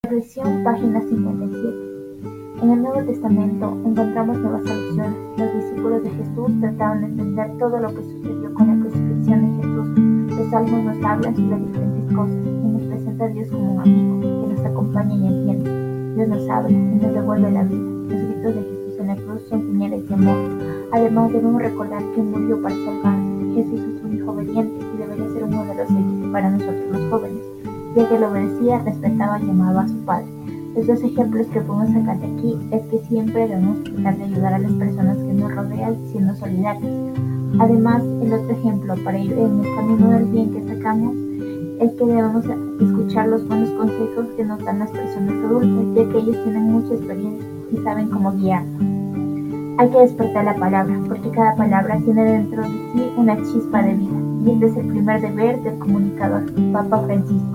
Reflexión, página 57. En el Nuevo Testamento encontramos nuevas alusiones. Los discípulos de Jesús trataban de entender todo lo que sucedió con la crucifixión de Jesús. Los salmos nos hablan sobre diferentes cosas y nos presenta a Dios como un amigo que nos acompaña y entiende. Dios nos habla y nos devuelve la vida. Los gritos de Jesús en la cruz son señales de amor. Además, debemos recordar que murió para salvarnos. Jesús es un hijo obediente y debería ser un modelo a seguir para nosotros los jóvenes, ya que lo obedecía, respetaba y amaba a su padre. Los dos ejemplos que podemos sacar de aquí es que siempre debemos tratar de ayudar a las personas que nos rodean siendo solidarios. Además, el otro ejemplo para ir en el camino del bien que sacamos es que debemos escuchar los buenos consejos que nos dan las personas adultas, ya que ellos tienen mucha experiencia y saben cómo guiarnos. Hay que despertar la palabra, porque cada palabra tiene dentro de sí una chispa de vida, y este es el primer deber del comunicador, Papa Francisco.